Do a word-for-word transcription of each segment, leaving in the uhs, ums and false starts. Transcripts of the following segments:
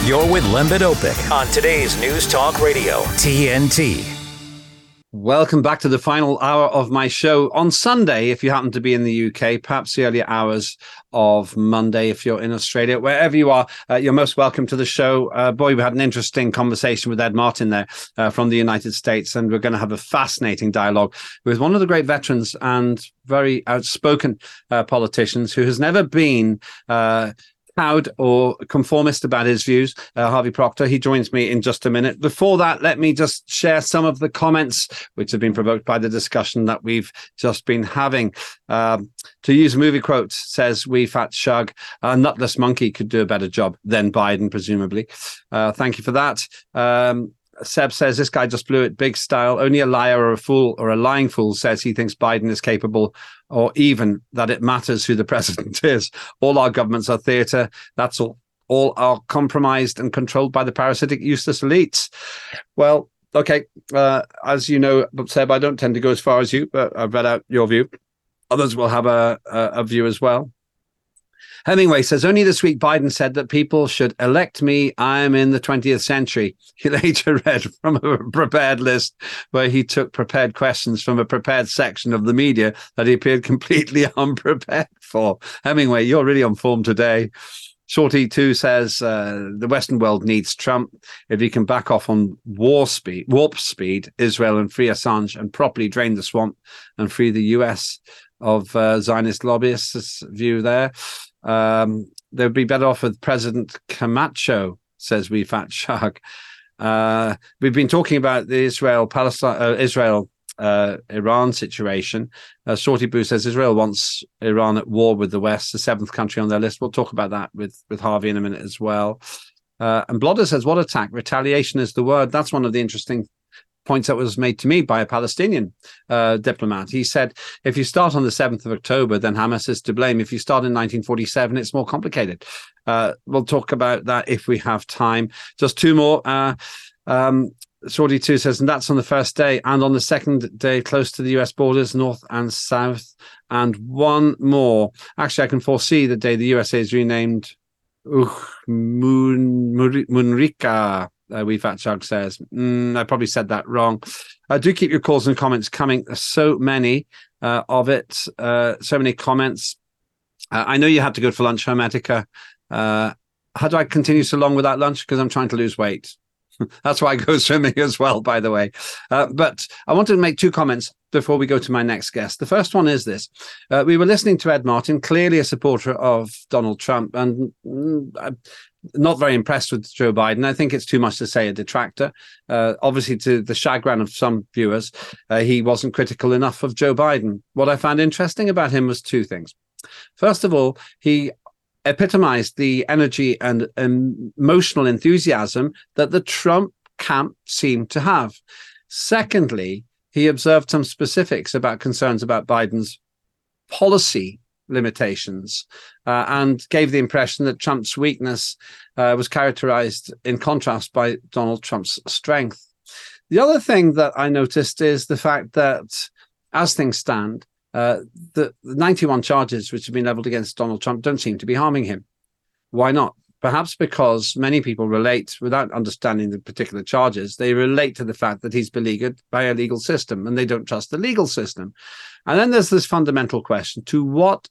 You're with Lembit Öpik on today's News Talk Radio, T N T. Welcome back to the final hour of my show on Sunday, if you happen to be in the U K, perhaps the earlier hours of Monday if you're in Australia. Wherever you are, uh, you're most welcome to the show. Uh, boy, we had an interesting conversation with Ed Martin there uh, from the United States, and we're going to have a fascinating dialogue with one of the great veterans and very outspoken uh, politicians who has never been uh, proud or conformist about his views, uh, Harvey Procter. He joins me in just a minute. Before that, let me just share some of the comments which have been provoked by the discussion that we've just been having. Um, to use a movie quote, says "We Fat Shug, a nutless monkey could do a better job than Biden, presumably." Uh, thank you for that. Um, Seb says, "This guy just blew it big style. Only a liar or a fool or a lying fool says he thinks Biden is capable or even that it matters who the president is. All our governments are theatre. That's all. All are compromised and controlled by the parasitic, useless elites." Well, okay. Uh, as you know, Seb, I don't tend to go as far as you, but I've read out your view. Others will have a, a, a view as well. Hemingway says, "Only this week Biden said that people should elect me. I am in the twentieth century. He later read from a prepared list where he took prepared questions from a prepared section of the media that he appeared completely unprepared for." Hemingway, you're really on form today. Shorty two says, uh, "The Western world needs Trump. If he can back off on war speed, warp speed, Israel, and free Assange and properly drain the swamp and free the U S of uh, Zionist lobbyists," view there. Um, they'd be better off with President Camacho, says "We Fat Shark." Uh, we've been talking about the Israel Palestine, uh, Israel uh, Iran situation. Uh, Shorty Boo says Israel wants Iran at war with the West, the seventh country on their list. We'll talk about that with, with Harvey in a minute as well. Uh, and Blodder says, "What attack? Retaliation is the word." That's one of the interesting points that was made to me by a Palestinian uh, diplomat. He said, if you start on the seventh of October, then Hamas is to blame. If you start in nineteen forty-seven, it's more complicated. Uh, we'll talk about that if we have time. Just two more. Uh, um, Shorty two says, "And that's on the first day. And on the second day, close to the U S borders, north and south. And one more. Actually, I can foresee the day the U S A is renamed Munrika." Uh, We Fat Chug says, mm, I probably said that wrong. Uh, do keep your calls and comments coming. There's so many uh, of it, uh, so many comments. Uh, I know you had to go for lunch, Hermetica. Uh, how do I continue so long without lunch? Because I'm trying to lose weight. That's why I go swimming as well, by the way. Uh, but I want to make two comments before we go to my next guest. The first one is this. Uh, we were listening to Ed Martin, clearly a supporter of Donald Trump, and mm, I'm not very impressed with Joe Biden. I think it's too much to say a detractor. Uh, obviously, to the chagrin of some viewers, uh, he wasn't critical enough of Joe Biden. What I found interesting about him was two things. First of all, he epitomized the energy and emotional enthusiasm that the Trump camp seemed to have. Secondly, he observed some specifics about concerns about Biden's policy limitations uh, and gave the impression that Trump's weakness uh, was characterized in contrast by Donald Trump's strength. The other thing that I noticed is the fact that as things stand, Uh, the, the ninety-one charges which have been leveled against Donald Trump don't seem to be harming him. Why not? Perhaps because many people relate, without understanding the particular charges, they relate to the fact that he's beleaguered by a legal system and they don't trust the legal system. And then there's this fundamental question: to what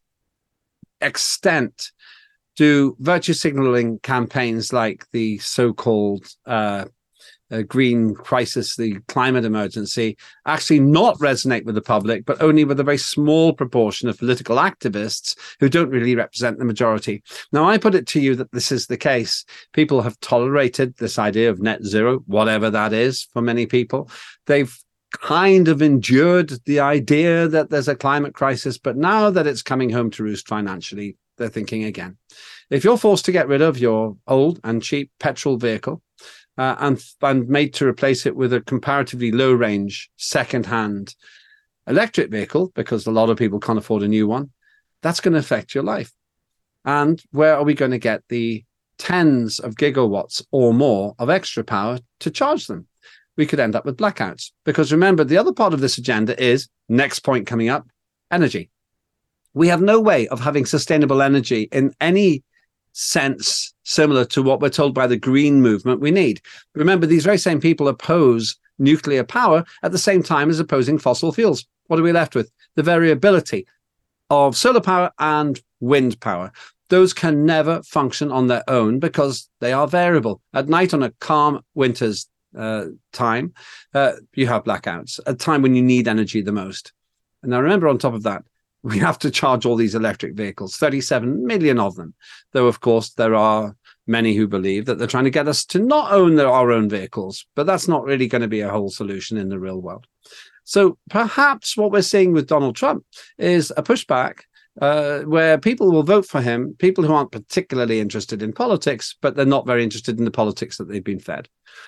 extent do virtue signaling campaigns like the so-called uh, Uh, green crisis, the climate emergency, actually not resonate with the public, but only with a very small proportion of political activists who don't really represent the majority? Now, I put it to you that this is the case. People have tolerated this idea of net zero, whatever that is, for many people. They've kind of endured the idea that there's a climate crisis, but now that it's coming home to roost financially, they're thinking again. If you're forced to get rid of your old and cheap petrol vehicle, Uh, and, and made to replace it with a comparatively low-range, second-hand electric vehicle, because a lot of people can't afford a new one, that's going to affect your life. And where are we going to get the tens of gigawatts or more of extra power to charge them? We could end up with blackouts. Because remember, the other part of this agenda is, next point coming up, energy. We have no way of having sustainable energy in any sense similar to what we're told by the Green Movement we need. Remember, these very same people oppose nuclear power at the same time as opposing fossil fuels. What are we left with? The variability of solar power and wind power. Those can never function on their own because they are variable. At night on a calm winter's uh, time, uh, you have blackouts, a time when you need energy the most. And now remember, on top of that, we have to charge all these electric vehicles, thirty-seven million of them. Though, of course, there are many who believe that they're trying to get us to not own their, our own vehicles. But that's not really going to be a whole solution in the real world. So perhaps what we're seeing with Donald Trump is a pushback uh, where people will vote for him, people who aren't particularly interested in politics, but they're not very interested in the politics that they've been fed.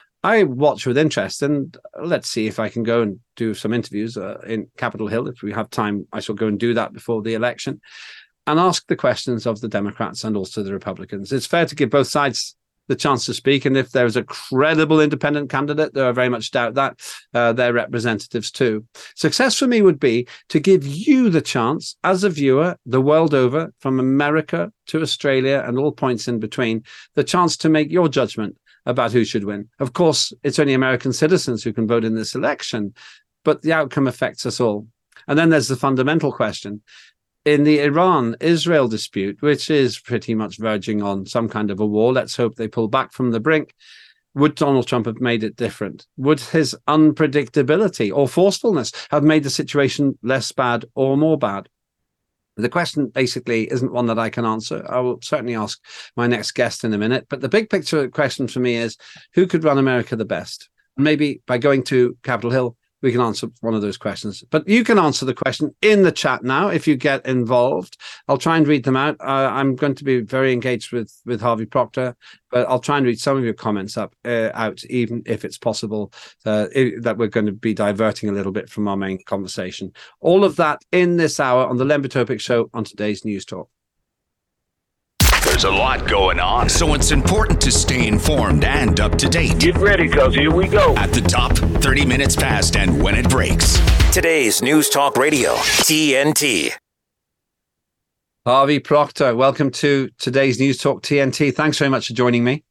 I watch with interest, and let's see if I can go and do some interviews uh, in Capitol Hill. If we have time, I shall go and do that before the election and ask the questions of the Democrats and also the Republicans. It's fair to give both sides the chance to speak. And if there's a credible independent candidate, though I very much doubt that, uh, their representatives too. Success for me would be to give you the chance as a viewer the world over, from America to Australia and all points in between, the chance to make your judgment about who should win. Of course, it's only American citizens who can vote in this election, but the outcome affects us all. And then there's the fundamental question. In the Iran-Israel dispute, which is pretty much verging on some kind of a war, let's hope they pull back from the brink, would Donald Trump have made it different? Would his unpredictability or forcefulness have made the situation less bad or more bad? The question basically isn't one that I can answer. I will certainly ask my next guest in a minute. But the big picture question for me is, who could run America the best? Maybe by going to Capitol Hill, we can answer one of those questions. But you can answer the question in the chat now if you get involved. I'll try and read them out. Uh, I'm going to be very engaged with, with Harvey Proctor, but I'll try and read some of your comments up uh, out, even if it's possible uh, it, that we're going to be diverting a little bit from our main conversation. All of that in this hour on the Len Potopic Show on today's News Talk. There's a lot going on, so it's important to stay informed and up to date. Get ready, because here we go. At the top, thirty minutes past, and when it breaks. Today's News Talk Radio, T N T. Harvey Proctor, welcome to today's News Talk T N T. Thanks very much for joining me.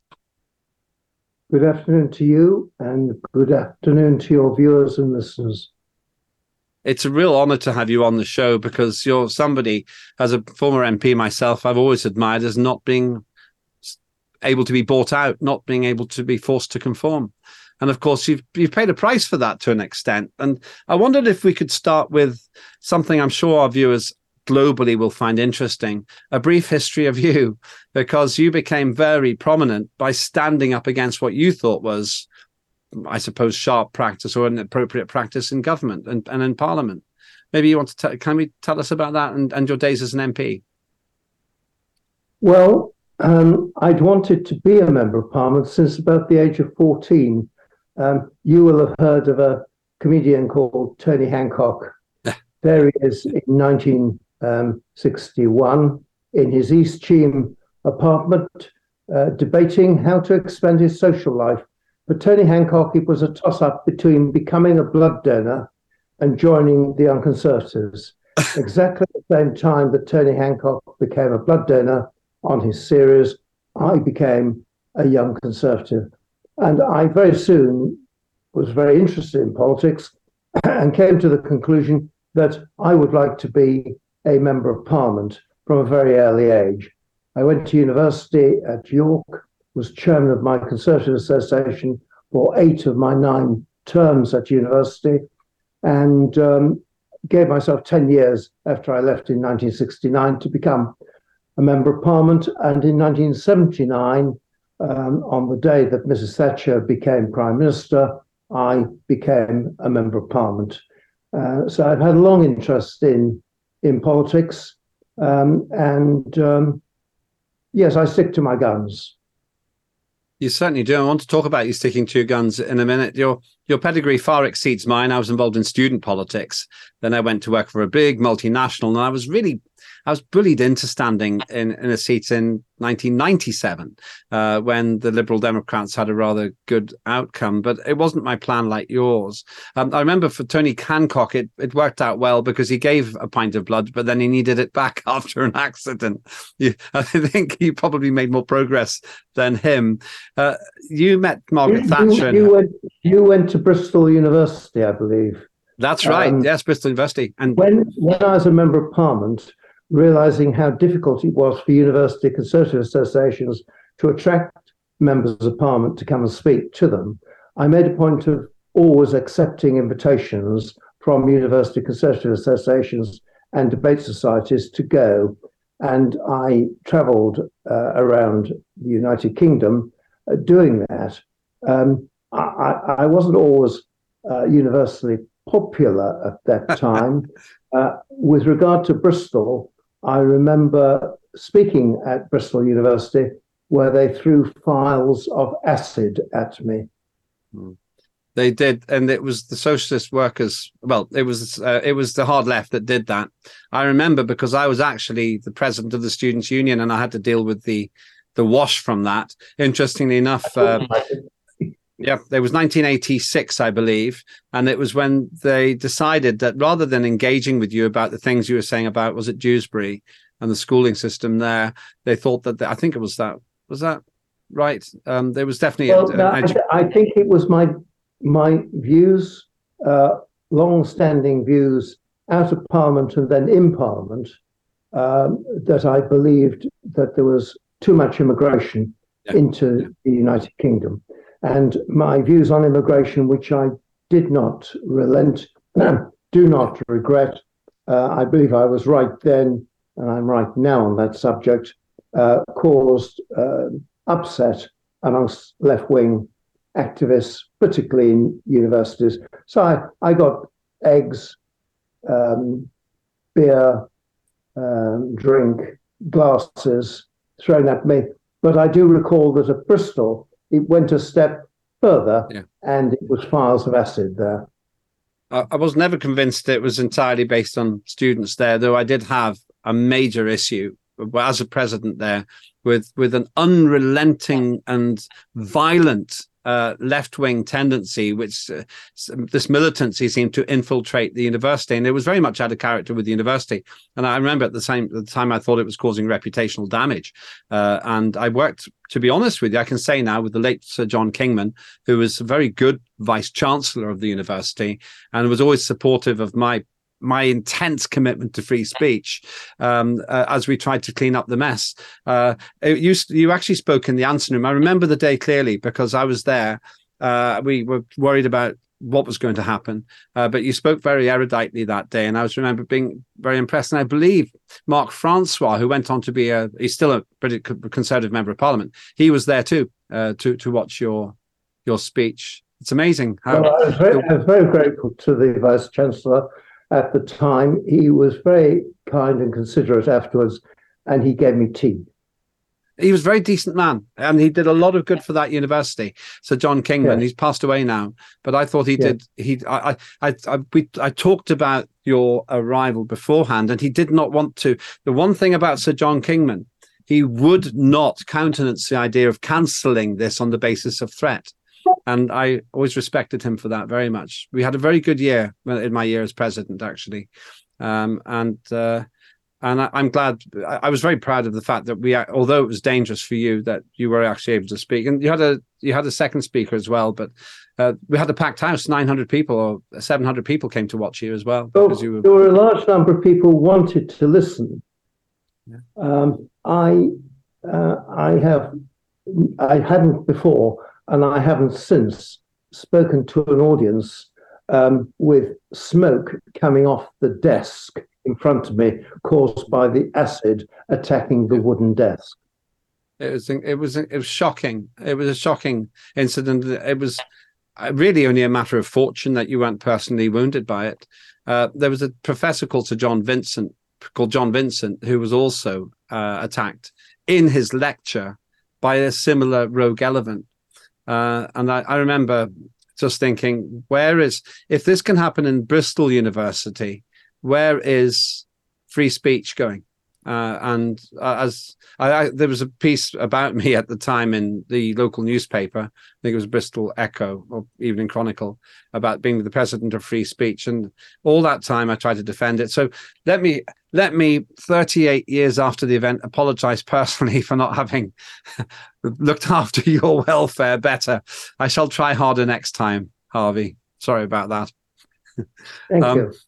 Good afternoon to you, and good afternoon to your viewers and listeners. It's a real honor to have you on the show, because you're somebody, as a former M P myself, I've always admired as not being able to be bought out, not being able to be forced to conform. And of course, you've you've paid a price for that to an extent. And I wondered if we could start with something I'm sure our viewers globally will find interesting, a brief history of you, because you became very prominent by standing up against what you thought was, I suppose, sharp practice or an appropriate practice in government and, and in Parliament. Maybe you want to tell, can we tell us about that and, and your days as an M P? Well, um, I'd wanted to be a member of Parliament since about the age of fourteen. Um, you will have heard of a comedian called Tony Hancock. There he is in nineteen sixty-one in his East Cheam apartment, uh, debating how to expand his social life. For Tony Hancock, it was a toss-up between becoming a blood donor and joining the Young Conservatives. Exactly at the same time that Tony Hancock became a blood donor on his series, I became a Young Conservative. And I very soon was very interested in politics and came to the conclusion that I would like to be a member of Parliament from a very early age. I went to university at York, was chairman of my Conservative Association for eight of my nine terms at university, and um, gave myself ten years after I left in nineteen sixty-nine to become a member of Parliament. And in nineteen seventy-nine, um, on the day that Missus Thatcher became Prime Minister, I became a member of Parliament. Uh, so I've had a long interest in, in politics, um, and um, yes, I stick to my guns. You certainly do. I want to talk about you sticking to your guns in a minute. You're your pedigree far exceeds mine. I was involved in student politics. Then I went to work for a big multinational, and I was really, I was bullied into standing in, in a seat in nineteen ninety-seven uh, when the Liberal Democrats had a rather good outcome. But it wasn't my plan like yours. Um, I remember for Tony Hancock, it, it worked out well because he gave a pint of blood, but then he needed it back after an accident. You, I think you probably made more progress than him. Uh, you met Margaret you, Thatcher. You, you, went, you went to Bristol University, I believe. That's right. Um, yes, Bristol University. And when, when I was a member of Parliament, realizing how difficult it was for university conservative associations to attract members of Parliament to come and speak to them, I made a point of always accepting invitations from university conservative associations and debate societies to go. And I travelled uh, around the United Kingdom uh, doing that. Um, I, I wasn't always uh, universally popular at that time. uh, with regard to Bristol, I remember speaking at Bristol University where they threw files of acid at me. They did, and it was the socialist workers. Well, it was uh, it was the hard left that did that. I remember because I was actually the president of the Students' Union, and I had to deal with the the wash from that. Interestingly enough, uh, yeah, it was nineteen eighty-six, I believe, and it was when they decided that rather than engaging with you about the things you were saying about, was it Dewsbury and the schooling system there, they thought that the, I think it was that was that right. Um, there was definitely. Well, a, no, a, I, th- I think it was my my views, uh, long-standing views out of Parliament and then in Parliament, um, that I believed that there was too much immigration yeah. into yeah. the United Kingdom. And my views on immigration, which I did not relent, do not regret. Uh, I believe I was right then, and I'm right now on that subject, uh, caused uh, upset amongst left-wing activists, particularly in universities. So I, I got eggs, um, beer, um, drink, glasses thrown at me. But I do recall that at Bristol, it went a step further, yeah. and it was files of acid there. I, I was never convinced it was entirely based on students there, though I did have a major issue as a president there with, with an unrelenting and violent uh, left-wing tendency, which uh, this militancy seemed to infiltrate the university. And it was very much out of character with the university. And I remember at the same at the time, I thought it was causing reputational damage. Uh, and I worked, to be honest with you, I can say now, with the late Sir John Kingman, who was a very good vice-chancellor of the university and was always supportive of my my intense commitment to free speech um, uh, as we tried to clean up the mess. Uh, you, you actually spoke in the answer room. I remember the day clearly because I was there. Uh, we were worried about what was going to happen, uh, but you spoke very eruditely that day. And I was remember being very impressed. And I believe Mark Francois, who went on to be a, he's still a pretty conservative member of parliament. He was there too, uh, to, to watch your, your speech. It's amazing. How well, I was very, I was very grateful to the Vice Chancellor. At the time, he was very kind and considerate afterwards, and he gave me tea. He was a very decent man, and he did a lot of good for that university. So John Kingman, yes. he's passed away now, but I thought he yes. did. He, I, I, I, we, I talked about your arrival beforehand, and he did not want to. The one thing about Sir John Kingman, he would not countenance the idea of cancelling this on the basis of threat. And I always respected him for that very much. We had a very good year in my year as president, actually. Um, and uh, and I, I'm glad. I, I was very proud of the fact that we, although it was dangerous for you, that you were actually able to speak. And you had a you had a second speaker as well. But uh, we had a packed house, nine hundred people or seven hundred people came to watch you as well. So because you were... There were a large number of people who wanted to listen. Yeah. Um, I uh, I have I hadn't before. And I haven't since spoken to an audience um, with smoke coming off the desk in front of me, caused by the acid attacking the wooden desk. It was it was it was shocking. It was a shocking incident. It was really only a matter of fortune that you weren't personally wounded by it. Uh, there was a professor called Sir John Vincent, called John Vincent, who was also uh, attacked in his lecture by a similar rogue elephant. Uh, and I, I remember just thinking, where is, if this can happen in Bristol University, where is free speech going? Uh, and uh, as I, I, there was a piece about me at the time in the local newspaper, I think it was Bristol Echo or Evening Chronicle, about being the president of free speech, and all that time I tried to defend it. So let me let me, thirty-eight years after the event, apologize personally for not having looked after your welfare better. I shall try harder next time, Harvey. Sorry about that. Thank um, you.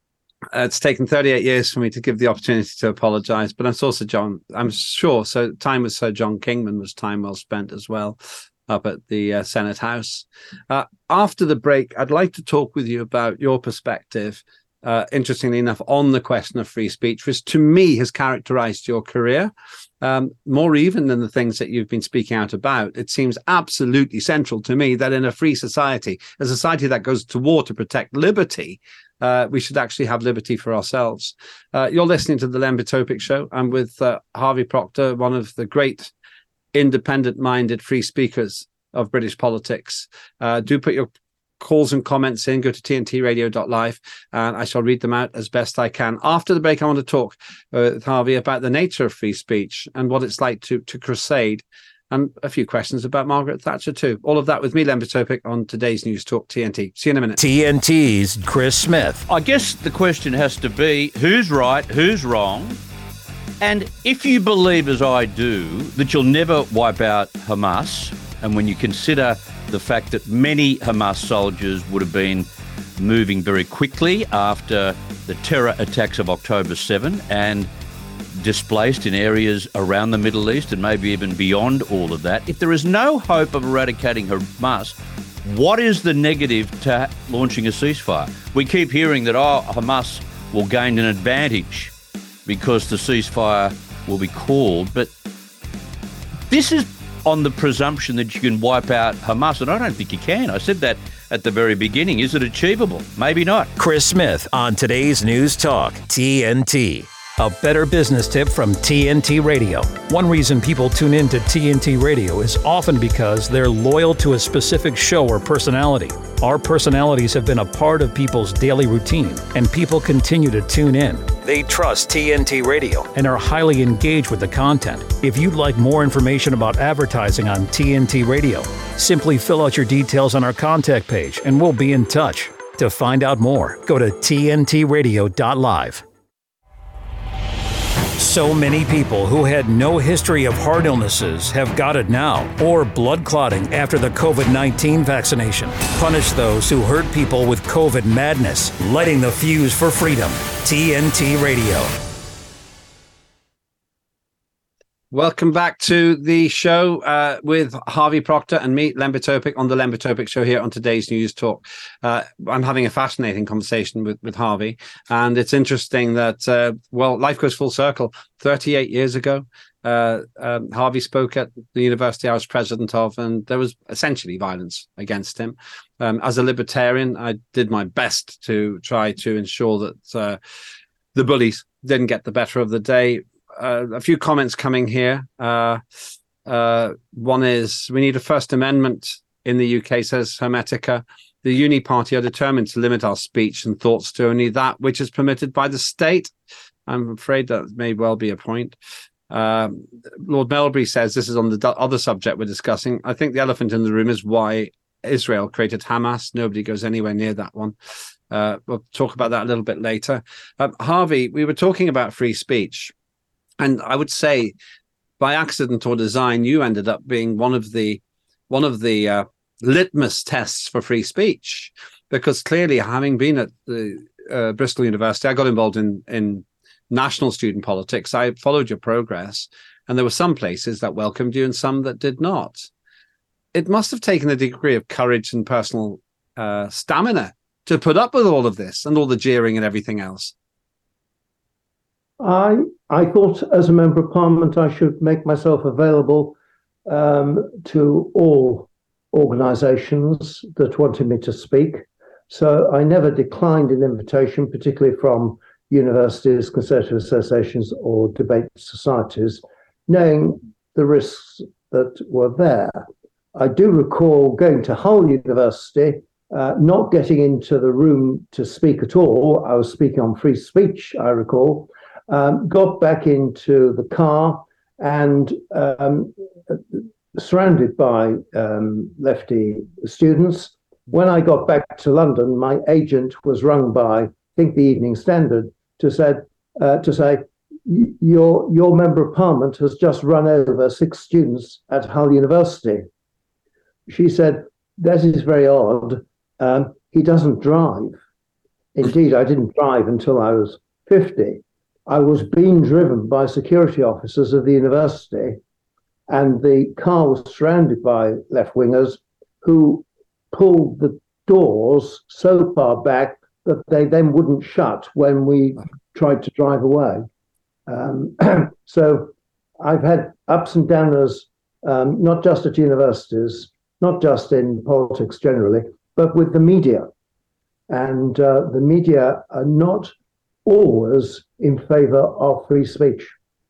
Uh, it's taken thirty-eight years for me to give the opportunity to apologize, but I'm also John. I'm sure. So time with Sir John Kingman was time well spent as well, up at the uh, Senate House. Uh, after the break, I'd like to talk with you about your perspective, uh, interestingly enough, on the question of free speech, which to me has characterized your career. Um, more even than the things that you've been speaking out about, it seems absolutely central to me that in a free society, a society that goes to war to protect liberty, Uh, we should actually have liberty for ourselves. Uh, you're listening to the Len Topic Show. I'm with uh, Harvey Procter, one of the great independent-minded free speakers of British politics. Uh, do put your calls and comments in. Go to T N T radio dot live, and I shall read them out as best I can. After the break, I want to talk uh, with Harvey about the nature of free speech and what it's like to, to crusade, and a few questions about Margaret Thatcher too. All of that with me, Len Topic, on today's News Talk T N T. See you in a minute. T N T's Chris Smith. I guess the question has to be, who's right, who's wrong? And if you believe, as I do, that you'll never wipe out Hamas, and when you consider the fact that many Hamas soldiers would have been moving very quickly after the terror attacks of October seventh and displaced in areas around the Middle East and maybe even beyond all of that, if there is no hope of eradicating Hamas, what is the negative to launching a ceasefire? We keep hearing that, oh, Hamas will gain an advantage because the ceasefire will be called, but this is on the presumption that you can wipe out Hamas, and I don't think you can. I said that at the very beginning. Is it achievable? Maybe not. Chris Smith on today's News Talk T N T. A better business tip from T N T Radio. One reason people tune in to T N T Radio is often because they're loyal to a specific show or personality. Our personalities have been a part of people's daily routine, and people continue to tune in. They trust T N T Radio and are highly engaged with the content. If you'd like more information about advertising on T N T Radio, simply fill out your details on our contact page and we'll be in touch. To find out more, go to T N T radio dot live. So many people who had no history of heart illnesses have got it now, or blood clotting after the covid nineteen vaccination. Punish those who hurt people with COVID madness, lighting the fuse for freedom. T N T Radio. Welcome back to the show uh, with Harvey Procter and me, Len Topic, on the Len Topic Show here on today's News Talk. Uh, I'm having a fascinating conversation with, with Harvey, and it's interesting that, uh, well, life goes full circle. thirty-eight years ago, uh, um, Harvey spoke at the university I was president of, and there was essentially violence against him. Um, as a libertarian, I did my best to try to ensure that uh, the bullies didn't get the better of the day. Uh, a few comments coming here. Uh, uh, one is, we need a First Amendment in the U K, says Hermetica. The Uni Party are determined to limit our speech and thoughts to only that which is permitted by the state. I'm afraid that may well be a point. Um, Lord Melbury says, this is on the do- other subject we're discussing. I think the elephant in the room is why Israel created Hamas. Nobody goes anywhere near that one. Uh, we'll talk about that a little bit later. Um, Harvey, we were talking about free speech. And I would say, by accident or design, you ended up being one of the one of the uh, litmus tests for free speech, because clearly, having been at the uh, Bristol University, I got involved in in national student politics. I followed your progress, and there were some places that welcomed you and some that did not. It must have taken a degree of courage and personal uh, stamina to put up with all of this and all the jeering and everything else. I I thought as a member of parliament I should make myself available um, to all organisations that wanted me to speak. So I never declined an invitation, particularly from universities, conservative associations or debate societies, knowing the risks that were there. I do recall going to Hull University, uh, not getting into the room to speak at all. I was speaking on free speech, I recall. Um, got back into the car and um, surrounded by um, lefty students. When I got back to London, my agent was rung by, I think, the Evening Standard to said uh, to say, your your member of parliament has just run over six students at Hull University. She said, that is very odd. Um, he doesn't drive. Indeed, I didn't drive until I was fifty. I was being driven by security officers of the university, and the car was surrounded by left-wingers who pulled the doors so far back that they then wouldn't shut when we tried to drive away. Um, so I've had ups and downers, um, not just at universities, not just in politics generally, but with the media. And uh, the media are not always in favor of free speech.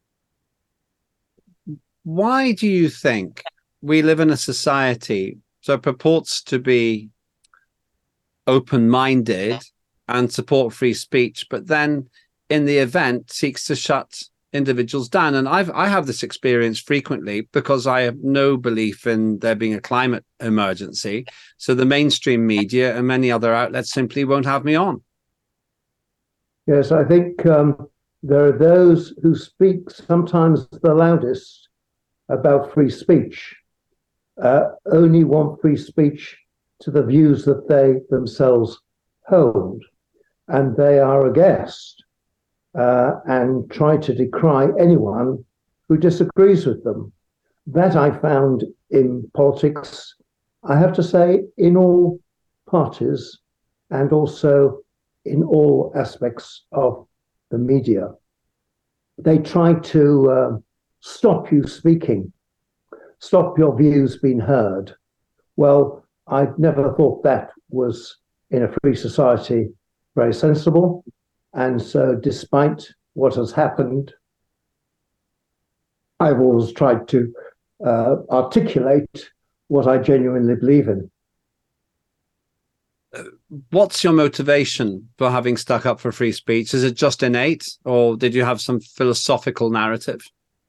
Why do you think we live in a society that purports to be open-minded and support free speech, but then in the event seeks to shut individuals down? And I've I have this experience frequently because I have no belief in there being a climate emergency. So the mainstream media and many other outlets simply won't have me on. Yes, I think um, there are those who speak sometimes the loudest about free speech, uh, only want free speech to the views that they themselves hold. And they are aghast uh, and try to decry anyone who disagrees with them. That I found in politics, I have to say, in all parties and also in all aspects of the media. They try to uh, stop you speaking, stop your views being heard. Well, I never thought that was, in a free society, very sensible. And so despite what has happened, I've always tried to uh, articulate what I genuinely believe in. What's your motivation for having stuck up for free speech? Is it just innate, or did you have some philosophical narrative?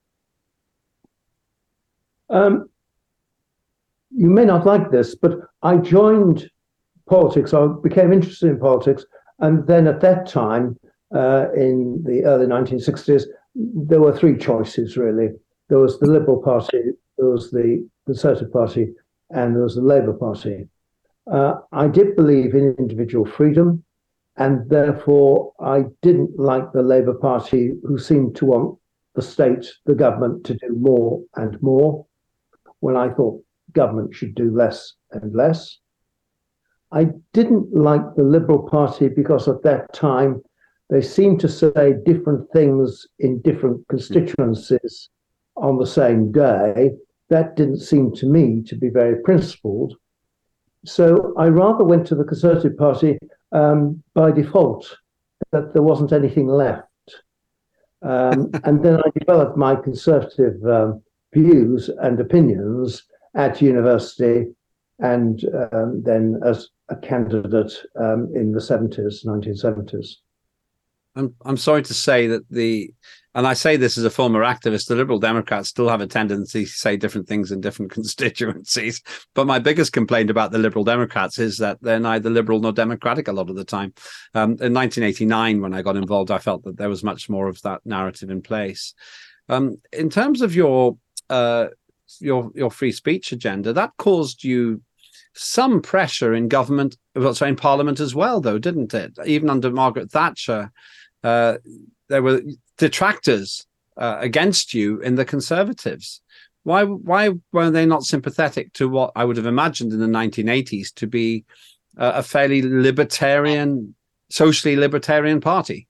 Um, you may not like this, but I joined politics. I became interested in politics. And then at that time, uh, in the early nineteen sixties, there were three choices, really. There was the Liberal Party, there was the Conservative Party, and there was the Labour Party. Uh, I did believe in individual freedom, and therefore I didn't like the Labour Party, who seemed to want the state, the government, to do more and more, when I thought government should do less and less. I didn't like the Liberal Party because at that time they seemed to say different things in different constituencies on the same day. That didn't seem to me to be very principled. So I rather went to the Conservative Party um, by default, that there wasn't anything left. Um, and then I developed my conservative um, views and opinions at university, and um, then as a candidate um, in the seventies, nineteen seventies. I'm I'm sorry to say that the, and I say this as a former activist, the Liberal Democrats still have a tendency to say different things in different constituencies. But my biggest complaint about the Liberal Democrats is that they're neither liberal nor democratic a lot of the time. Um, in nineteen eighty-nine, when I got involved, I felt that there was much more of that narrative in place. Um, in terms of your uh, your your free speech agenda, that caused you some pressure in government, well, sorry, in Parliament as well, though, didn't it? Even under Margaret Thatcher, uh, there were detractors uh, against you in the Conservatives. Why why were they not sympathetic to what I would have imagined in the nineteen eighties to be uh, a fairly libertarian, socially libertarian party?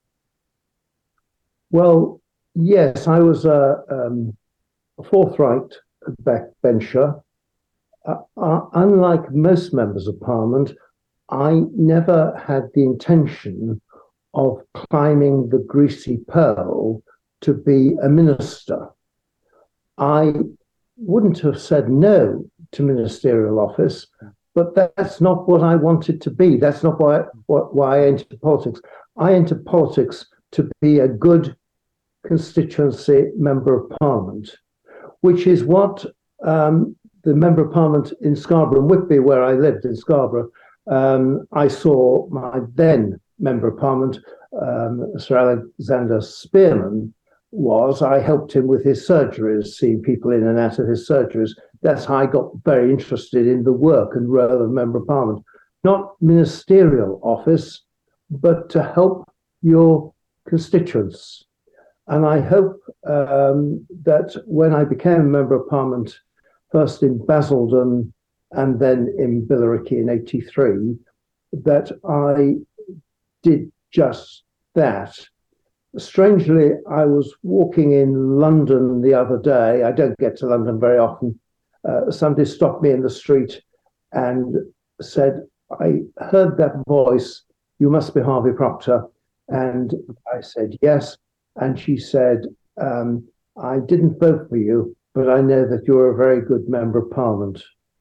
Well, yes, I was a, um, a forthright backbencher. Uh, uh, unlike most members of Parliament, I never had the intention of climbing the greasy pole to be a minister. I wouldn't have said no to ministerial office, but that's not what I wanted to be. That's not why, why I entered politics. I entered politics to be a good constituency member of parliament, which is what um, the member of parliament in Scarborough and Whitby, where I lived in Scarborough, um, I saw my then member of parliament, um, Sir Alexander Spearman, was. I helped him with his surgeries, seeing people in and out of his surgeries. That's how I got very interested in the work and role of member of parliament. Not ministerial office, but to help your constituents. And I hope um, that when I became a member of parliament, first in Basildon and then in Billericay in eighty-three, that I did just that. Strangely, I was walking in London the other day. I don't get to London very often. Uh, somebody stopped me in the street and said, I heard that voice, you must be Harvey Procter. And I said, yes. And she said, um, I didn't vote for you, but I know that you're a very good member of parliament.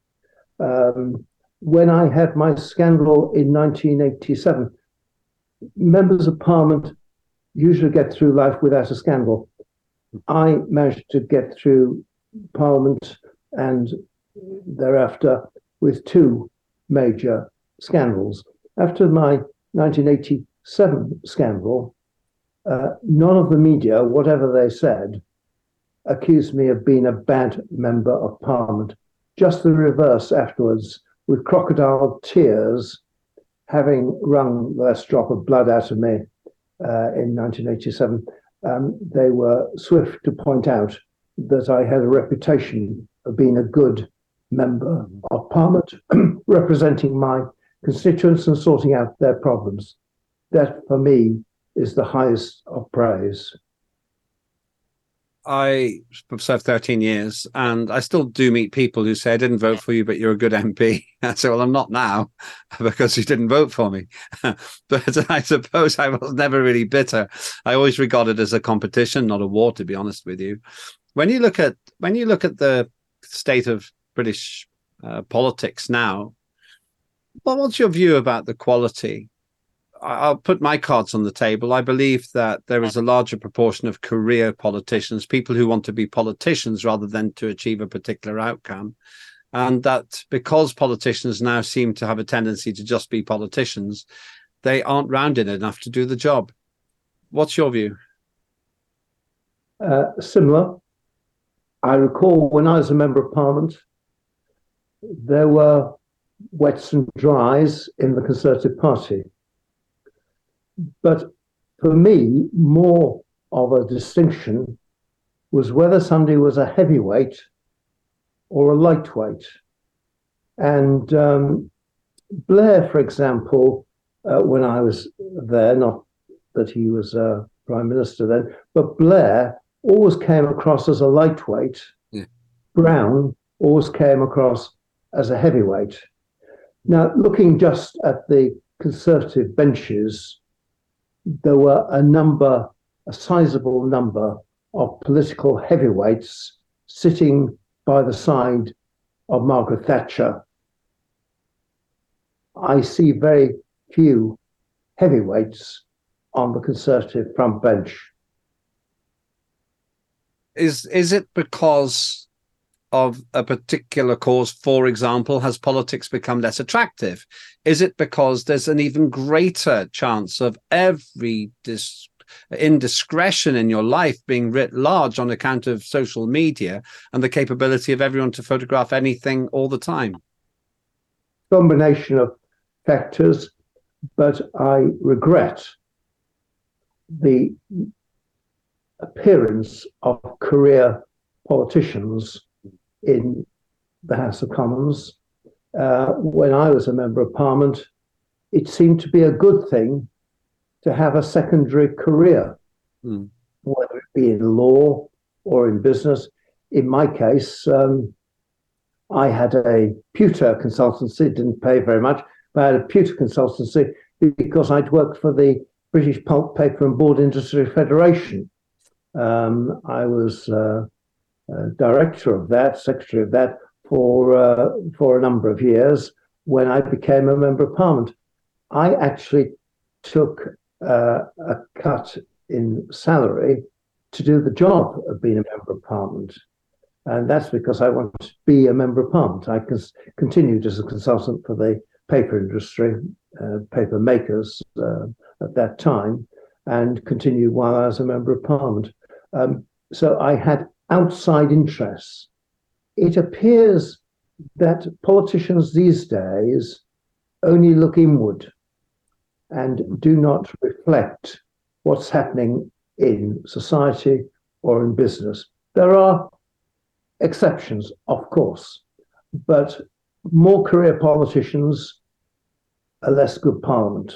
Um, when I had my scandal in nineteen eighty-seven, members of parliament usually get through life without a scandal. I managed to get through parliament and thereafter with two major scandals. After my nineteen eighty-seven scandal, uh, none of the media, whatever they said, accused me of being a bad member of parliament. Just the reverse afterwards, with crocodile tears, having wrung the last drop of blood out of me uh, in nineteen eighty-seven, um, they were swift to point out that I had a reputation of being a good member of parliament, representing my constituents and sorting out their problems. That, for me, is the highest of praise. I served thirteen years, and I still do meet people who say, I didn't vote for you, but you're a good M P. I say, well, I'm not now because you didn't vote for me. But I suppose I was never really bitter. I always regard it as a competition, not a war, to be honest with you. When you look at when you look at the state of British uh, politics now, well, what's your view about the quality? I'll put my cards on the table. I believe that there is a larger proportion of career politicians, people who want to be politicians rather than to achieve a particular outcome. And that because politicians now seem to have a tendency to just be politicians, they aren't rounded enough to do the job. What's your view? Uh, similar. I recall when I was a member of parliament, there were wets and dries in the Conservative Party. But for me, more of a distinction was whether somebody was a heavyweight or a lightweight. And um, Blair, for example, uh, when I was there, not that he was uh, Prime Minister then, but Blair always came across as a lightweight. Yeah. Brown always came across as a heavyweight. Now, looking just at the Conservative benches, there were a number, a sizable number of political heavyweights sitting by the side of Margaret Thatcher. I see very few heavyweights on the Conservative front bench. Is is it because of a particular cause, for example, has politics become less attractive? Is it because there's an even greater chance of every dis- indiscretion in your life being writ large on account of social media and the capability of everyone to photograph anything all the time? Combination of factors, but I regret the appearance of career politicians in the House of Commons. Uh, when I was a member of parliament, it seemed to be a good thing to have a secondary career, mm. whether it be in law or in business. In my case, um, I had a pewter consultancy, didn't pay very much, but I had a pewter consultancy because I'd worked for the British Pulp, Paper and Board Industry Federation. Um, I was uh, Uh, director of that, secretary of that, for uh, for a number of years when I became a member of Parliament. I actually took uh, a cut in salary to do the job of being a member of Parliament. And that's because I want to be a member of Parliament. I cons- continued as a consultant for the paper industry, uh, paper makers uh, at that time, and continued while I was a member of Parliament. Um, so I had outside interests. It appears that politicians these days only look inward and do not reflect what's happening in society or in business. There are exceptions, of course, but more career politicians, a less good parliament.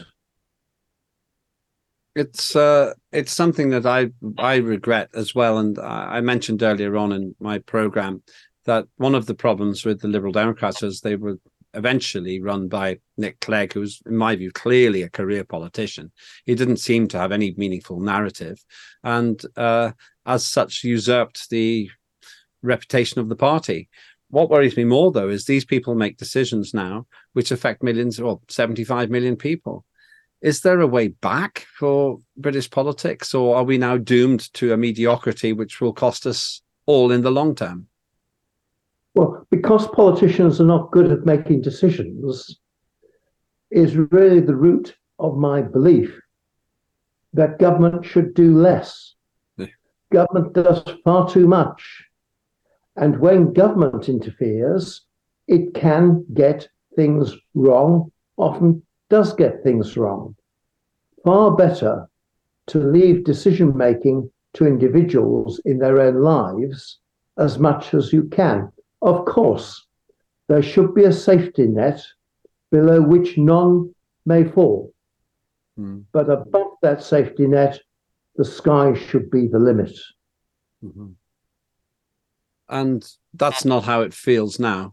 It's uh, it's something that I I regret as well, and I mentioned earlier on in my program that one of the problems with the Liberal Democrats is they were eventually run by Nick Clegg, who's, in my view, clearly a career politician. He didn't seem to have any meaningful narrative, and uh, as such usurped the reputation of the party. What worries me more, though, is these people make decisions now which affect millions, or seventy-five million people. Is there a way back for British politics, or are we now doomed to a mediocrity which will cost us all in the long term? Well, because politicians are not good at making decisions, is really the root of my belief that government should do less. Yeah. Government does far too much. And when government interferes, it can get things wrong, often does get things wrong. Far better to leave decision-making to individuals in their own lives as much as you can. Of course, there should be a safety net below which none may fall. Mm. But above that safety net, the sky should be the limit. Mm-hmm. And that's not how it feels now.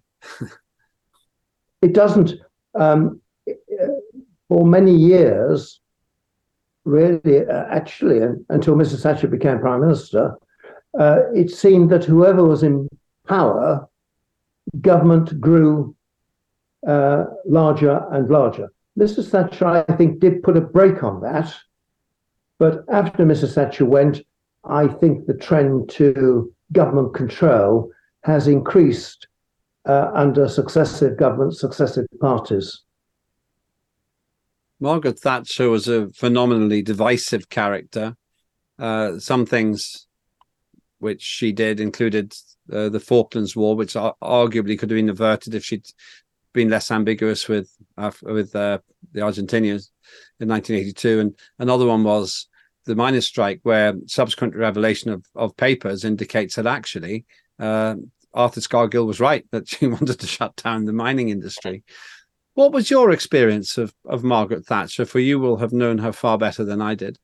It doesn't. Um, for many years, really, uh, actually, uh, until Missus Thatcher became Prime Minister, uh, it seemed that whoever was in power, government grew uh, larger and larger. Missus Thatcher, I think, did put a brake on that. But after Missus Thatcher went, I think the trend to government control has increased uh, under successive governments, successive parties. Margaret Thatcher was a phenomenally divisive character. Uh, some things which she did included uh, the Falklands War, which ar- arguably could have been averted if she'd been less ambiguous with uh, with uh, the Argentinians in nineteen eighty-two. And another one was the miners' strike, where subsequent revelation of, of papers indicates that actually uh, Arthur Scargill was right, that she wanted to shut down the mining industry. What was your experience of, of Margaret Thatcher? For you will have known her far better than I did.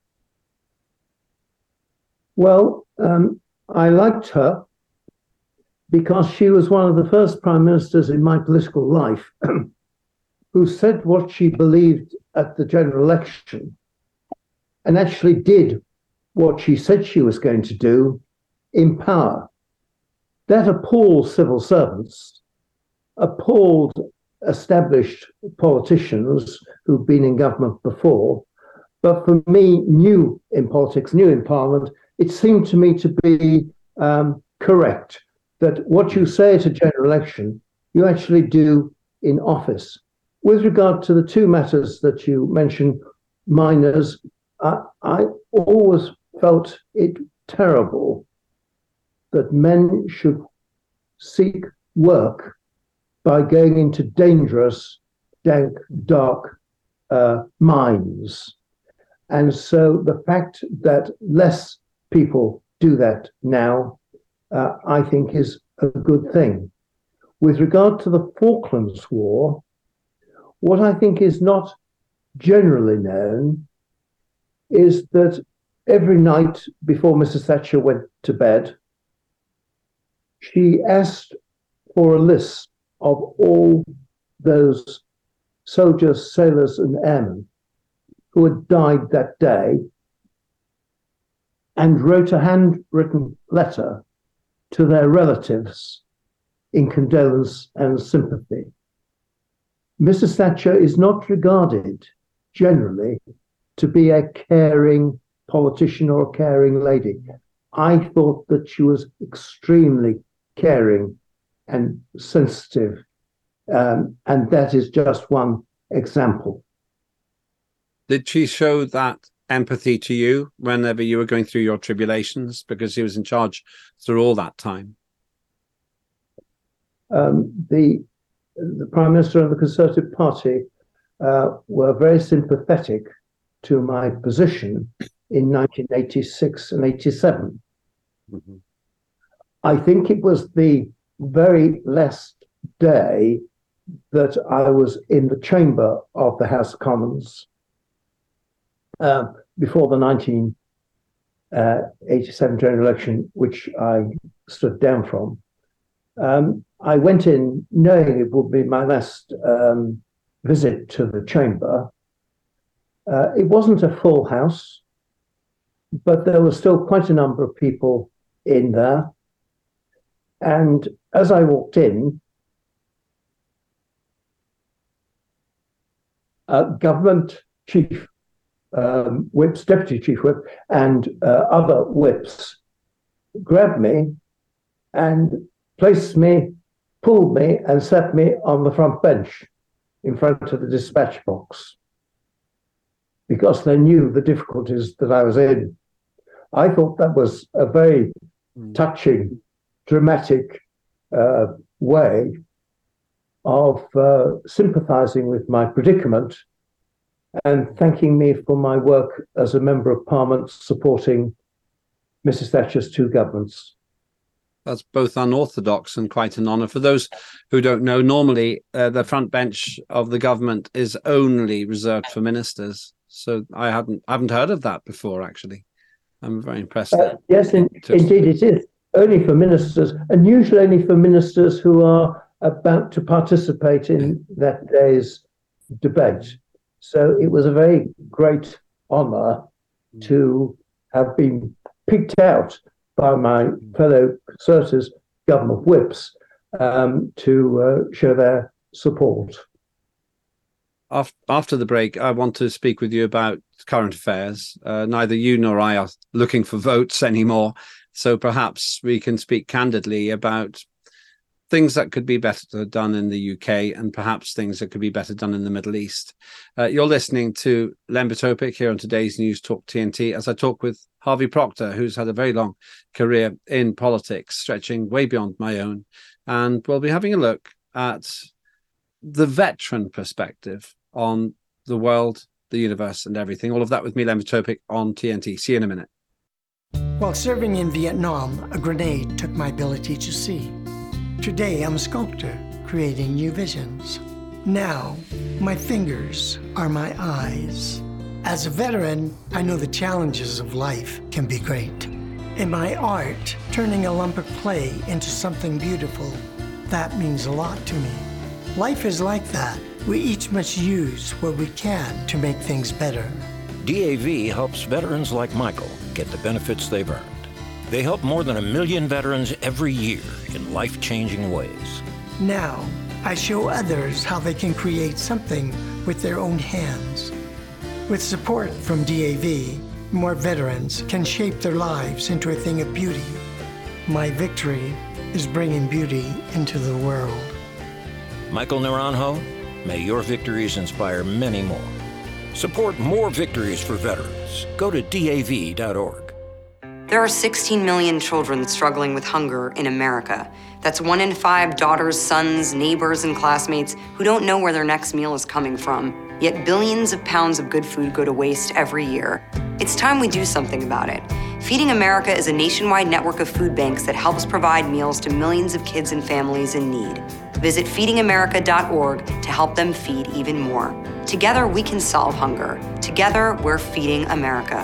Well, um, I liked her because she was one of the first prime ministers in my political life who said what she believed at the general election and actually did what she said she was going to do in power. That appalled civil servants, appalled established politicians who've been in government before. But for me, new in politics, new in Parliament, it seemed to me to be um, correct that what you say at a general election, you actually do in office. With regard to the two matters that you mentioned, miners, I, I always felt it terrible that men should seek work by going into dangerous, dank, dark uh, mines. And so the fact that less people do that now, uh, I think is a good thing. With regard to the Falklands War, what I think is not generally known is that every night before Missus Thatcher went to bed, she asked for a list of all those soldiers, sailors, and airmen who had died that day and wrote a handwritten letter to their relatives in condolence and sympathy. Missus Thatcher is not regarded generally to be a caring politician or a caring lady. I thought that she was extremely caring and sensitive, um, and that is just one example. Did she show that empathy to you whenever you were going through your tribulations, because she was in charge through all that time? Um, the the Prime Minister and the Conservative Party uh, were very sympathetic to my position in nineteen eighty-six and eighty-seven. Mm-hmm. I think it was the very last day that I was in the chamber of the House of Commons uh, before the nineteen eighty-seven general election, which I stood down from. Um, I went in knowing it would be my last um, visit to the chamber. Uh, it wasn't a full house, but there were still quite a number of people in there. And as I walked in, uh, government chief um, whips, deputy chief whip, and uh, other whips grabbed me and placed me, pulled me, and sat me on the front bench in front of the dispatch box, because they knew the difficulties that I was in. I thought that was a very mm. touching, dramatic uh, way of uh, sympathizing with my predicament and thanking me for my work as a member of Parliament supporting Missus Thatcher's two governments. That's both unorthodox and quite an honour. For those who don't know, normally uh, the front bench of the government is only reserved for ministers. So I haven't I haven't heard of that before, actually. I'm very impressed. Uh, yes, in, indeed it is. Only for ministers, and usually only for ministers who are about to participate in that day's debate. So it was a very great honour to have been picked out by my fellow Conservatives, government whips, um, to uh, show their support. After the break, I want to speak with you about current affairs. Uh, neither you nor I are looking for votes anymore, so perhaps we can speak candidly about things that could be better done in the U K and perhaps things that could be better done in the Middle East. Uh, you're listening to Lembit Öpik here on today's News Talk T N T as I talk with Harvey Proctor, who's had a very long career in politics, stretching way beyond my own. And we'll be having a look at the veteran perspective on the world, the universe, and everything. All of that with me, Lembit Öpik, on T N T. See you in a minute. While serving in Vietnam, a grenade took my ability to see. Today, I'm a sculptor, creating new visions. Now, my fingers are my eyes. As a veteran, I know the challenges of life can be great. In my art, turning a lump of clay into something beautiful, that means a lot to me. Life is like that. We each must use what we can to make things better. D A V helps veterans like Michael get the benefits they've earned. They help more than a million veterans every year in life-changing ways. Now, I show others how they can create something with their own hands. With support from D A V, more veterans can shape their lives into a thing of beauty. My victory is bringing beauty into the world. Michael Naranjo, may your victories inspire many more. Support more victories for veterans. Go to D A V dot org. There are sixteen million children struggling with hunger in America. That's one in five daughters, sons, neighbors, and classmates who don't know where their next meal is coming from. Yet billions of pounds of good food go to waste every year. It's time we do something about it. Feeding America is a nationwide network of food banks that helps provide meals to millions of kids and families in need. Visit feeding america dot org to help them feed even more. Together, we can solve hunger. Together, we're feeding America.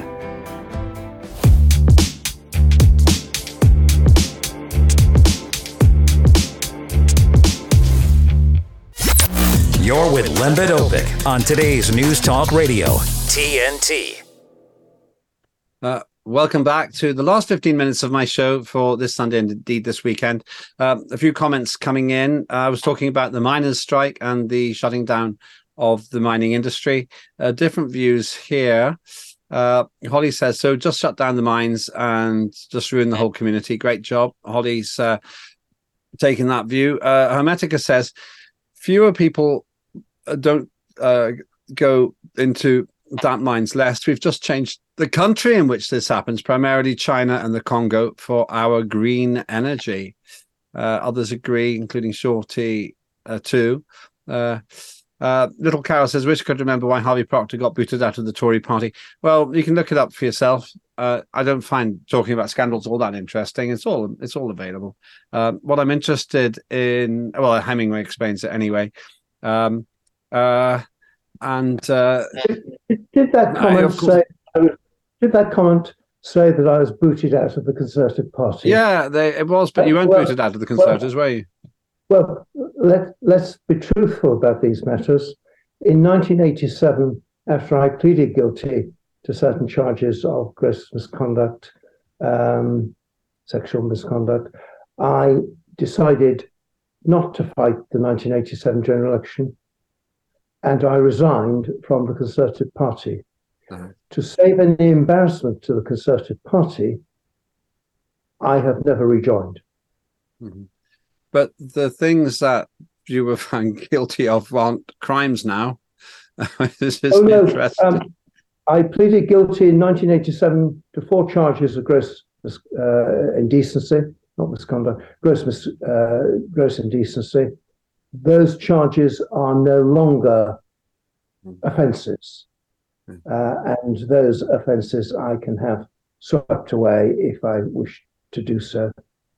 You're with Lembit Öpik on today's News Talk Radio, T N T. Uh, welcome back to the last fifteen minutes of my show for this Sunday and indeed this weekend. Um, a few comments coming in. Uh, I was talking about the miners' strike and the shutting down of the mining industry. Uh, different views here. Uh, Holly says, so just shut down the mines and just ruin the whole community. Great job. Holly's uh, taking that view. Uh, Hermetica says, fewer people don't uh, go into damp mines less. We've just changed the country in which this happens, primarily China and the Congo, for our green energy. Uh, others agree, including Shorty uh, too. Uh, uh, Little Carol says, wish I could remember why Harvey Procter got booted out of the Tory party. Well, you can look it up for yourself. Uh, I don't find talking about scandals all that interesting. It's all it's all available. Uh, what I'm interested in, well, Hemingway explains it anyway. Um, uh, and uh, did, did that comment I, say? Did that comment say that I was booted out of the Conservative Party? Yeah, they, it was, but you weren't well, booted out of the Conservatives, well, were you? Well, let, let's be truthful about these matters. In nineteen eighty-seven, after I pleaded guilty to certain charges of gross misconduct, um, sexual misconduct, I decided not to fight the nineteen eighty-seven general election, and I resigned from the Conservative Party. Uh-huh. To save any embarrassment to the Conservative Party, I have never rejoined. Mm-hmm. But the things that you were found guilty of aren't crimes now. This is oh, no. interesting. Um, I pleaded guilty in nineteen eighty-seven to four charges of gross uh, indecency, not misconduct, gross, mis, uh, gross indecency. Those charges are no longer offences. Uh, and those offences I can have swept away if I wish to do so.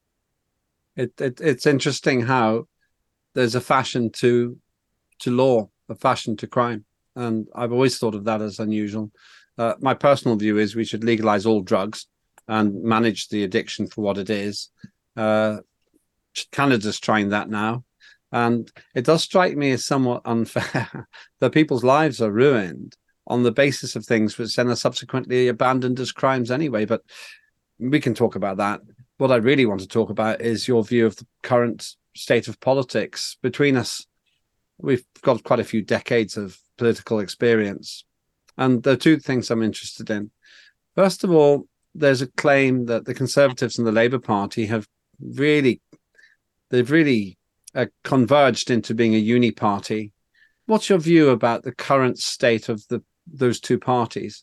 It, it it's interesting how there's a fashion to to law, a fashion to crime, and I've always thought of that as unusual. Uh, my personal view is we should legalize all drugs and manage the addiction for what it is. Uh, Canada's trying that now, and it does strike me as somewhat unfair that people's lives are ruined on the basis of things which then are subsequently abandoned as crimes anyway. But we can talk about that. What I really want to talk about is your view of the current state of politics between us. We've got quite a few decades of political experience. And there are two things I'm interested in. First of all, there's a claim that the Conservatives and the Labour Party have really, they've really uh, converged into being a uni party. What's your view about the current state of the those two parties?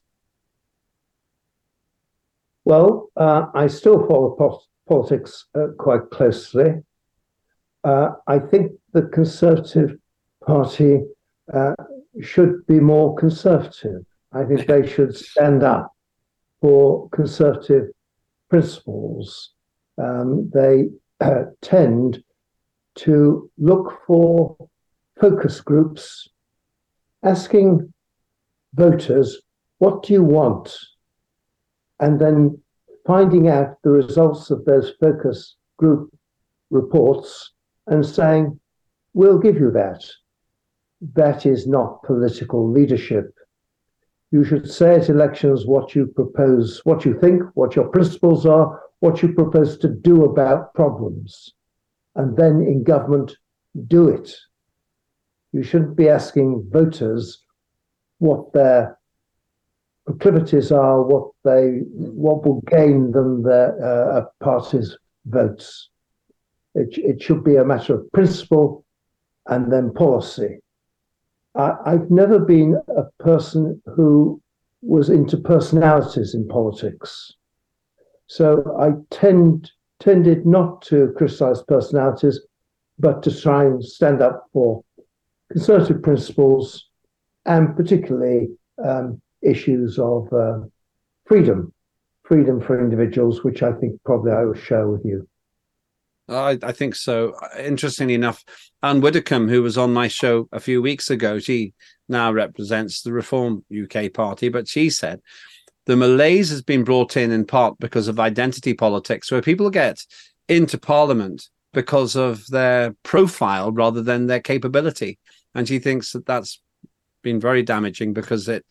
Well, uh, I still follow po- politics uh, quite closely. Uh, I think the Conservative Party uh, should be more conservative. I think they should stand up for conservative principles. Um, they uh, tend to look for focus groups, asking voters, what do you want? And then finding out the results of those focus group reports and saying, we'll give you that. That is not political leadership. You should say at elections what you propose, what you think, what your principles are, what you propose to do about problems. And then in government, do it. You shouldn't be asking voters what their proclivities are, what they what will gain them their uh, party's votes. It, it should be a matter of principle and then policy. I, I've never been a person who was into personalities in politics. So I tend tended not to criticize personalities, but to try and stand up for conservative principles and particularly um, issues of uh, freedom, freedom for individuals, which I think probably I will share with you. I, I think so. Interestingly enough, Anne Widdecombe, who was on my show a few weeks ago, she now represents the Reform U K party, but she said the malaise has been brought in in part because of identity politics, where people get into Parliament because of their profile rather than their capability. And she thinks that that's been very damaging because it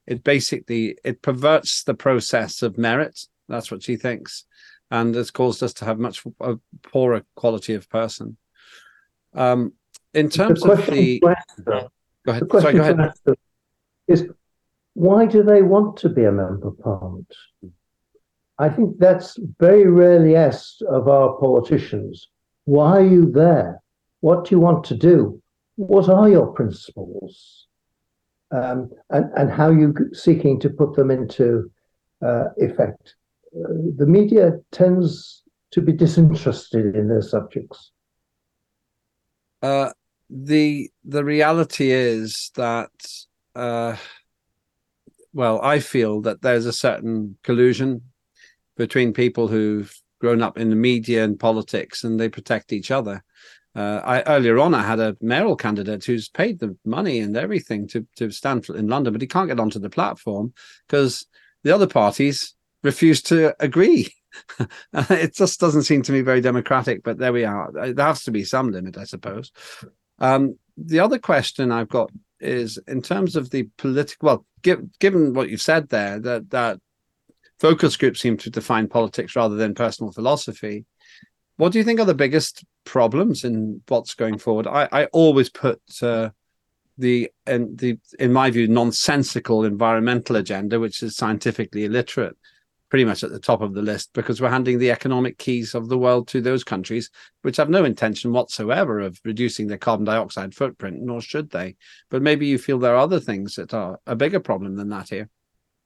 it basically it perverts the process of merit. That's what she thinks, and has caused us to have much a poorer quality of person. Um, in terms the of the, to ask them, go ahead. the question Sorry, go ahead. to ask them is, why do they want to be a member of parliament? I think that's very rarely asked of our politicians. Why are you there? What do you want to do? What are your principles? Um, and, and how are you seeking to put them into uh, effect? Uh, the media tends to be disinterested in their subjects. Uh, the the reality is that, uh, well, I feel that there's a certain collusion between people who've grown up in the media and politics, and they protect each other. Uh, I, earlier on, I had a mayoral candidate who's paid the money and everything to, to stand in London, but he can't get onto the platform because the other parties refuse to agree. It just doesn't seem to me very democratic, but there we are. There has to be some limit, I suppose. Um, the other question I've got is in terms of the political, well, give, given what you've said there, that, that focus groups seem to define politics rather than personal philosophy. What do you think are the biggest problems in what's going forward? I, I always put uh, the, in the, in my view, nonsensical environmental agenda, which is scientifically illiterate, pretty much at the top of the list, because we're handing the economic keys of the world to those countries which have no intention whatsoever of reducing their carbon dioxide footprint, nor should they. But maybe you feel there are other things that are a bigger problem than that here.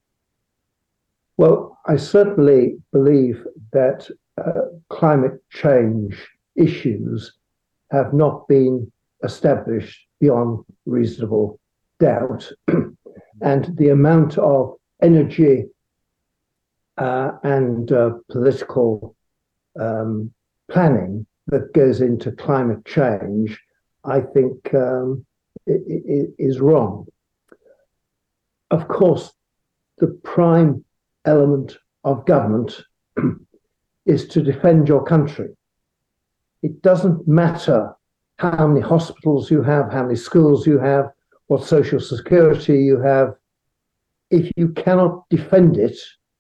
Well, I certainly believe that uh, climate change issues have not been established beyond reasonable doubt. And the amount of energy uh, and uh, political um, planning that goes into climate change, I think um, it, it is wrong. Of course, the prime element of government is to defend your country. It doesn't matter how many hospitals you have, how many schools you have, what social security you have. If you cannot defend it,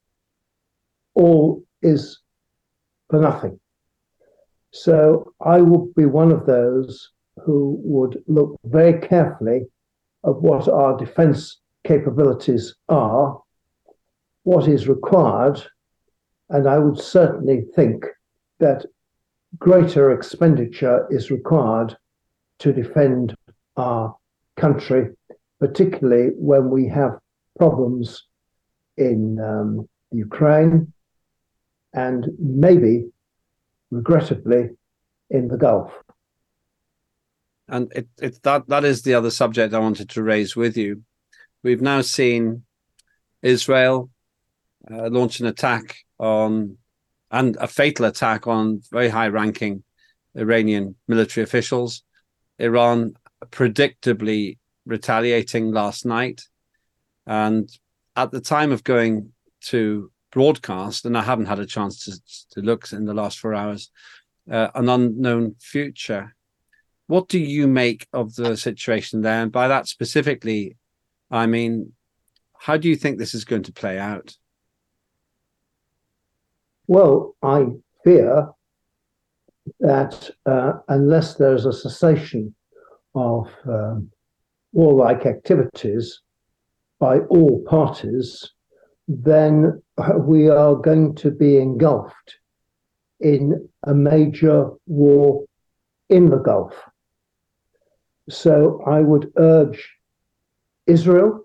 all is for nothing. So I would be one of those who would look very carefully at what our defense capabilities are, what is required, and I would certainly think that greater expenditure is required to defend our country, particularly when we have problems in um, Ukraine and maybe, regrettably, in the Gulf. And it, it that that is the other subject I wanted to raise with you. We've now seen Israel uh, launch an attack on, and a fatal attack on very high-ranking Iranian military officials. Iran predictably retaliating last night. And at the time of going to broadcast, and I haven't had a chance to, to look in the last four hours, uh, an unknown future. What do you make of the situation there? And by that specifically, I mean, how do you think this is going to play out? Well, I fear that uh, unless there's a cessation of um, warlike activities by all parties, then we are going to be engulfed in a major war in the Gulf. So I would urge Israel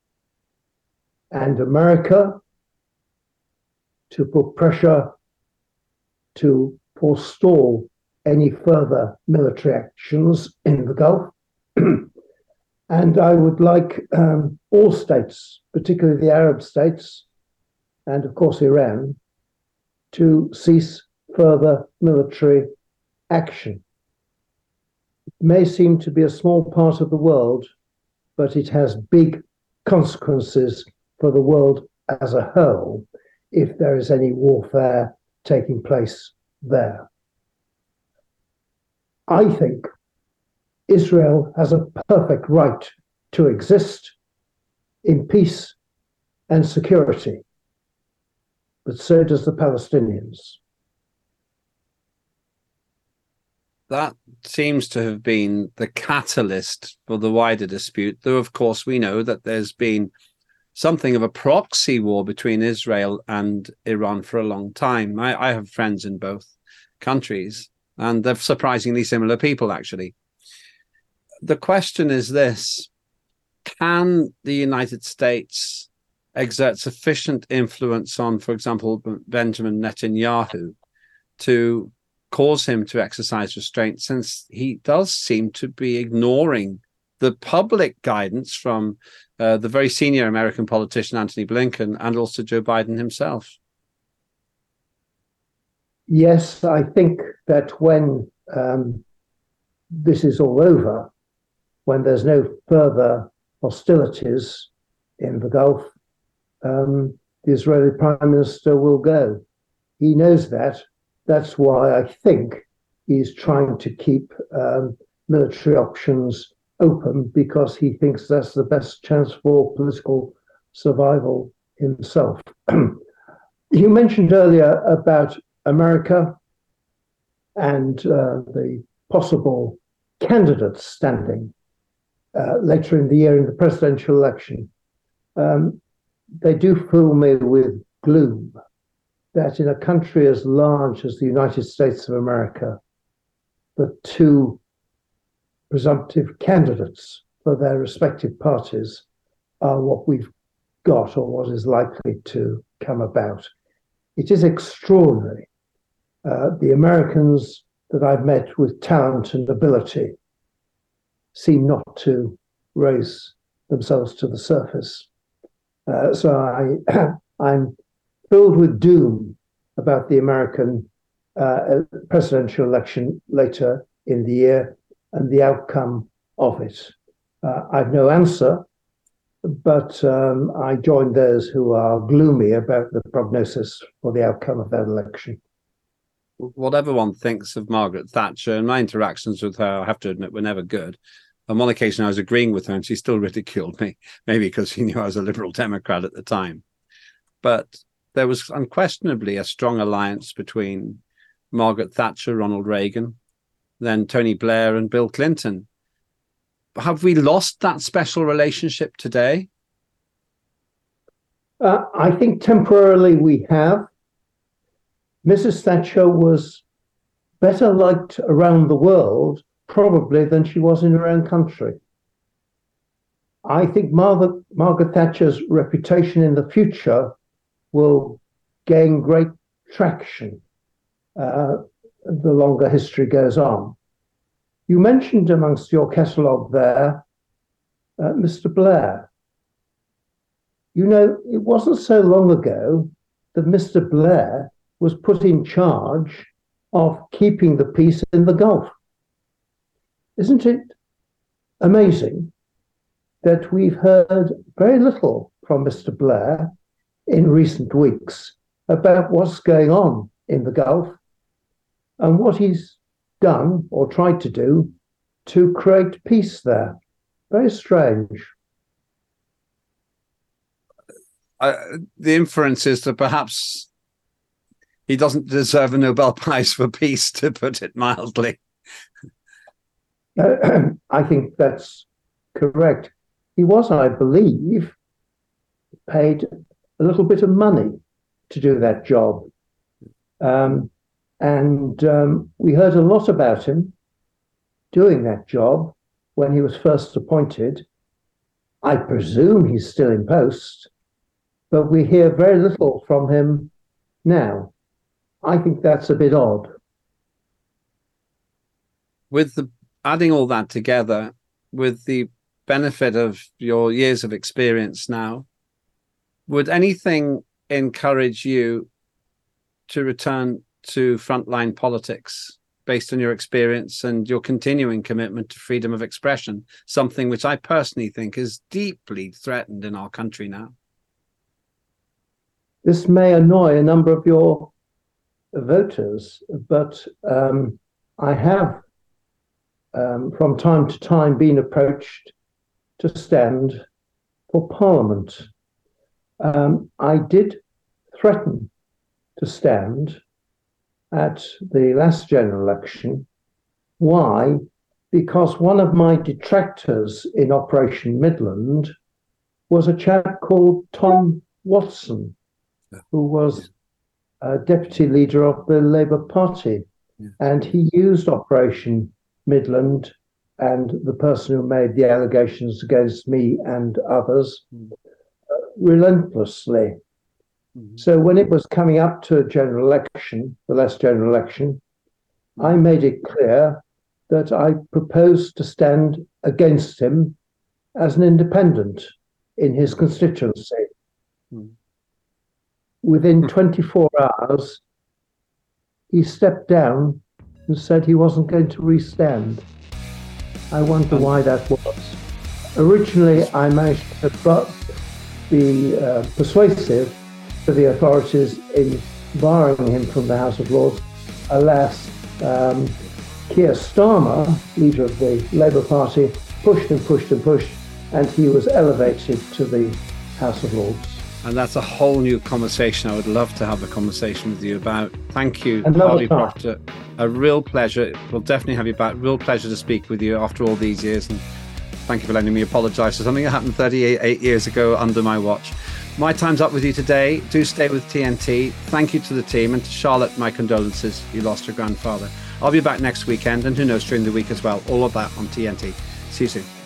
and America to put pressure to forestall any further military actions in the Gulf. And I would like um, all states, particularly the Arab states, and of course Iran, to cease further military action. It may seem to be a small part of the world, but it has big consequences for the world as a whole if there is any warfare taking place there. I think Israel has a perfect right to exist in peace and security, but so does the Palestinians. That seems to have been the catalyst for the wider dispute, though, of course, we know that there's been something of a proxy war between Israel and Iran for a long time. I, I have friends in both countries, and they're surprisingly similar people, actually. The question is this: can the United States exert sufficient influence on, for example, Benjamin Netanyahu to cause him to exercise restraint, since he does seem to be ignoring the public guidance from uh, the very senior American politician Antony Blinken and also Joe Biden himself? Yes, I think that when um, this is all over, when there's no further hostilities in the Gulf, um, the Israeli Prime Minister will go. He knows that. That's why I think he's trying to keep um, military options open, because he thinks that's the best chance for political survival himself. You mentioned earlier about America and uh, the possible candidates standing uh, later in the year in the presidential election. Um, they do fill me with gloom that in a country as large as the United States of America, the two presumptive candidates for their respective parties are what we've got, or what is likely to come about. It is extraordinary. Uh, the Americans that I've met with talent and ability seem not to raise themselves to the surface. Uh, so I, I'm filled with doom about the American uh, presidential election later in the year and the outcome of it. Uh, I've no answer, but um, I join those who are gloomy about the prognosis for the outcome of that election. Whatever one thinks of Margaret Thatcher, and my interactions with her, I have to admit, were never good. On one occasion, I was agreeing with her, and she still ridiculed me, maybe because she knew I was a Liberal Democrat at the time. But there was unquestionably a strong alliance between Margaret Thatcher, Ronald Reagan, then Tony Blair and Bill Clinton. Have we lost that special relationship today? Uh, I think temporarily we have. Missus Thatcher was better liked around the world, probably, than she was in her own country. I think Margaret, Margaret Thatcher's reputation in the future will gain great traction uh, the longer history goes on. You mentioned amongst your catalogue there uh, Mister Blair. You know, it wasn't so long ago that Mister Blair was put in charge of keeping the peace in the Gulf. Isn't it amazing that we've heard very little from Mister Blair in recent weeks about what's going on in the Gulf and what he's done or tried to do to create peace there? Very strange. Uh, the inference is that perhaps he doesn't deserve a Nobel Prize for peace, to put it mildly. Uh, I think that's correct. He was, I believe, paid a little bit of money to do that job. Um, and um, we heard a lot about him doing that job when he was first appointed. I presume he's still in post, but we hear very little from him now. I think that's a bit odd. With the adding all that together, with the benefit of your years of experience now, would anything encourage you to return to frontline politics based on your experience and your continuing commitment to freedom of expression, something which I personally think is deeply threatened in our country now? This may annoy a number of your voters, but um, I have um, from time to time been approached to stand for Parliament. Um, I did threaten to stand at the last general election. Why? Because one of my detractors in Operation Midland was a chap called Tom Watson, who was uh, deputy leader of the Labour Party. Yeah. And he used Operation Midland and the person who made the allegations against me and others mm. uh, relentlessly. Mm-hmm. So when it was coming up to a general election, the last general election, I made it clear that I proposed to stand against him as an independent in his constituency. Mm. Within twenty-four hours, he stepped down and said he wasn't going to re-stand. I wonder why that was. Originally, I managed to be uh, persuasive to the authorities in barring him from the House of Lords. Alas, um, Keir Starmer, leader of the Labour Party, pushed and pushed and pushed, and he was elevated to the House of Lords. And that's a whole new conversation I would love to have a conversation with you about. Thank you, Another Harvey time. Proctor. A real pleasure. We'll definitely have you back. Real pleasure to speak with you after all these years. And thank you for letting me apologise for something that happened thirty-eight years ago under my watch. My time's up with you today. Do stay with T N T. Thank you to the team, and to Charlotte, my condolences. You lost your grandfather. I'll be back next weekend, and who knows, during the week as well. All of that on T N T. See you soon.